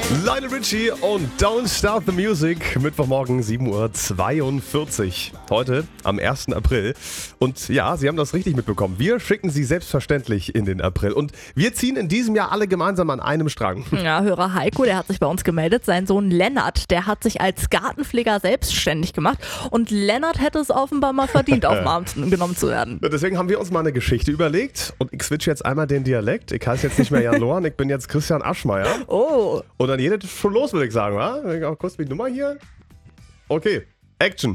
Lionel Richie und Don't Start the Music. Mittwochmorgen 7:42 Uhr. Heute am 1. April. Und ja, Sie haben das richtig mitbekommen. Wir schicken Sie selbstverständlich in den April. Und wir ziehen in diesem Jahr alle gemeinsam an einem Strang. Ja, Hörer Heiko, der hat sich bei uns gemeldet. Sein Sohn Lennart, der hat sich als Gartenpfleger selbstständig gemacht. Und Lennart hätte es offenbar mal verdient, auf den Arm genommen zu werden. Deswegen haben wir uns mal eine Geschichte überlegt. Und ich switche jetzt einmal den Dialekt. Ich heiße jetzt nicht mehr Jan Lohan, ich bin jetzt Christian Aschmeier. Oh. Und dann geht es schon los, würde ich sagen, wa? Ich auch kurz die Nummer hier. Okay, Action.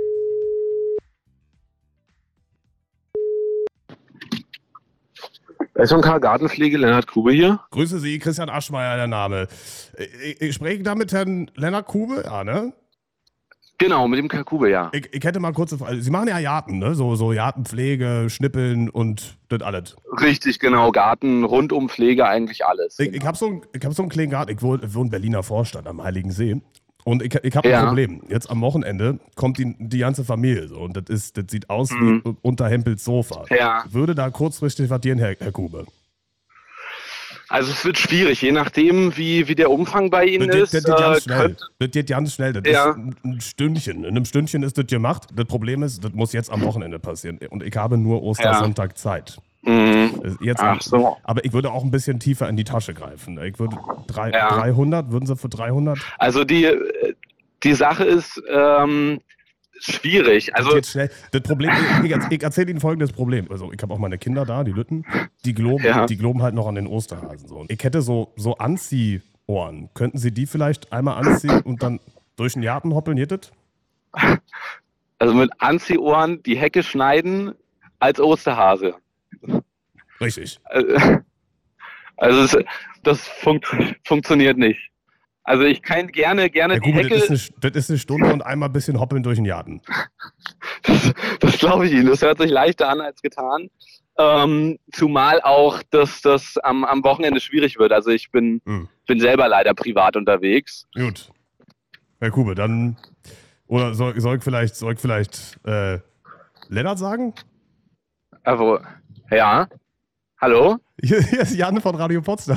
SK Gartenpflege, Lennart Kube hier. Grüße Sie, Christian Aschmeier, der Name. Ich spreche da mit Herrn Lennart Kube, ja, ne? Genau, mit dem Herr Kube, ja. Ich hätte mal kurze Frage. Sie machen ja Jarten, ne? So Jartenpflege, Schnippeln und das alles. Richtig, genau. Garten, Rundumpflege, eigentlich alles. Ich hab so einen kleinen Garten. Ich wohne in Berliner Vorstadt am Heiligen See. Und ich habe ein Problem. Jetzt am Wochenende kommt die ganze Familie so. Und das sieht aus wie unter Hempels Sofa. Ja. Würde da kurzfristig was dienen, Herr Kube? Also es wird schwierig, je nachdem, wie der Umfang bei Ihnen ist. Das geht ganz schnell. Das ist ein Stündchen. In einem Stündchen ist das gemacht. Das Problem ist, das muss jetzt am Wochenende passieren. Und ich habe nur Ostersonntag Zeit. Jetzt Ach so. Aber ich würde auch ein bisschen tiefer in die Tasche greifen. Ich würde 300, würden Sie für 300? Also die Sache ist schwierig. Also Das Problem, ich erzähle Ihnen folgendes Problem. Also ich habe auch meine Kinder da, die Lütten, die glauben halt noch an den Osterhasen. So. Und ich hätte so Anziehohren. Könnten Sie die vielleicht einmal anziehen und dann durch den Garten hoppeln, geht das? Also mit Anziehohren die Hecke schneiden als Osterhase. Richtig. Also das funktioniert nicht. Also ich kann gerne Herr die Kube, Hecke... Das ist eine Stunde und einmal ein bisschen hoppeln durch den Garten. Das glaube ich Ihnen. Das hört sich leichter an als getan. Zumal auch, dass das am Wochenende schwierig wird. Also ich bin selber leider privat unterwegs. Gut. Herr Kube, dann... Oder soll ich vielleicht Lennart sagen? Also, ja. Hallo? Hier ist Janne von Radio Potsdam.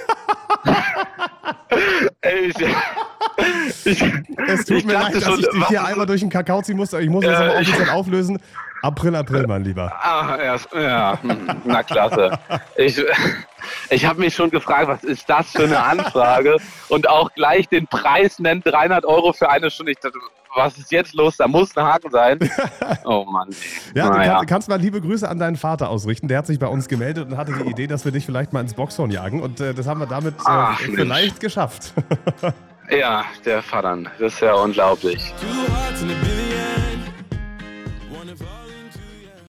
Es tut mir leid, dass ich dich hier einmal durch den Kakao ziehen musste. Ich muss das aber offiziell auflösen. April, mein Lieber. Ja. Na klasse. Ich habe mich schon gefragt, was ist das für eine Anfrage? Und auch gleich den Preis nennt, 300 € für eine Stunde. Ich dachte, was ist jetzt los? Da muss ein Haken sein. Oh Mann. Ja, du kannst mal liebe Grüße an deinen Vater ausrichten. Der hat sich bei uns gemeldet und hatte die Idee, dass wir dich vielleicht mal ins Boxhorn jagen. Und das haben wir damit vielleicht geschafft. Ja, der Vater. Das ist ja unglaublich.